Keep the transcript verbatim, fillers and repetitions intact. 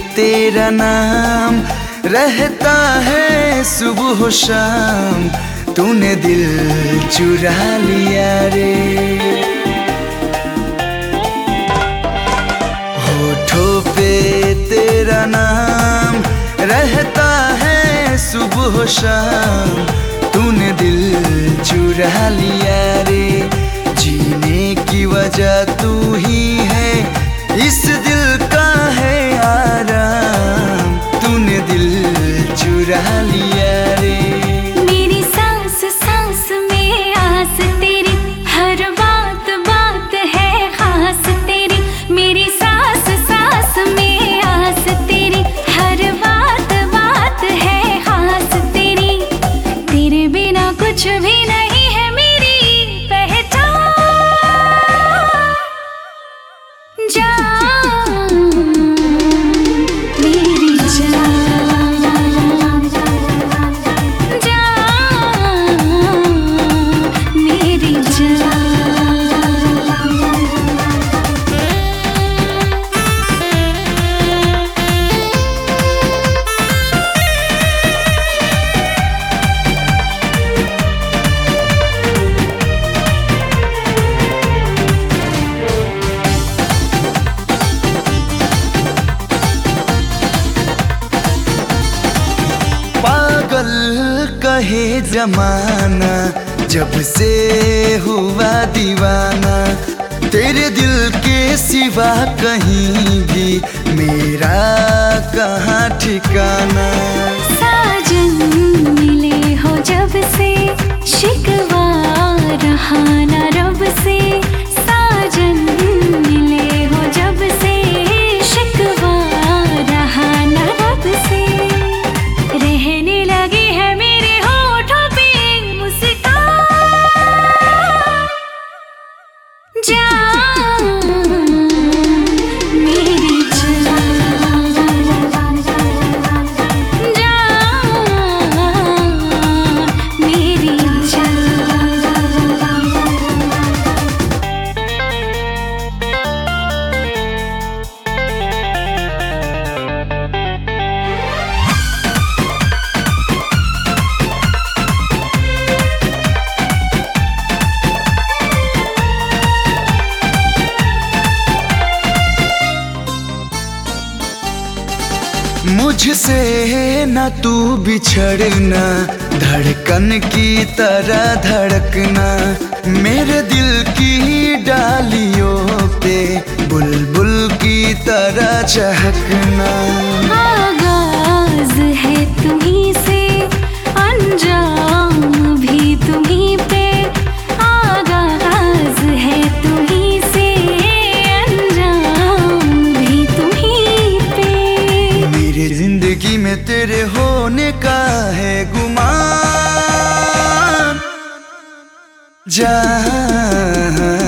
तेरा नाम रहता है सुबह शाम, तूने दिल चुरा लिया रे। होठों पे तेरा नाम रहता है सुबह शाम, तूने दिल चुरा लिया रे। जीने की वजह तू ही है, इस दिल का है आराम, तूने दिल चुरा लिया रे। मेरी सांस सांस में आस तेरी, हर बात बात है खास तेरी। मेरी सांस सांस में आस तेरी, हर बात बात है खास तेरी। तेरे बिना कुछ भी नहीं है मेरी पहचान। जान मेरी जान, जान मेरी जान। पागल कहे जमाना, जब से हुआ दीवाना, तेरे दिल के सिवा कहीं भी मेरा कहाँ ठिकाना। साजन मिले हो जब से, शिकवा रहा ना रब से। साजन मिले हो जब से, शिकवा रहा ना रब से। रहने लगी है मेरे होठों पे मुस्कान। जान मेरी जान, जान मेरी जान। मुझसे न तू बिछड़ना, धड़कन की तरह धड़कना, मेरे दिल की डालियों पे बुलबुल की तरह चहकना। आगाज है तुम्हीं से, अंजाम भी तुम्हीं पे। आगाज है तुम्हीं से, अंजाम भी तुम्हीं पे। मेरी जिंदगी में तेरे होने का है गुमान, जान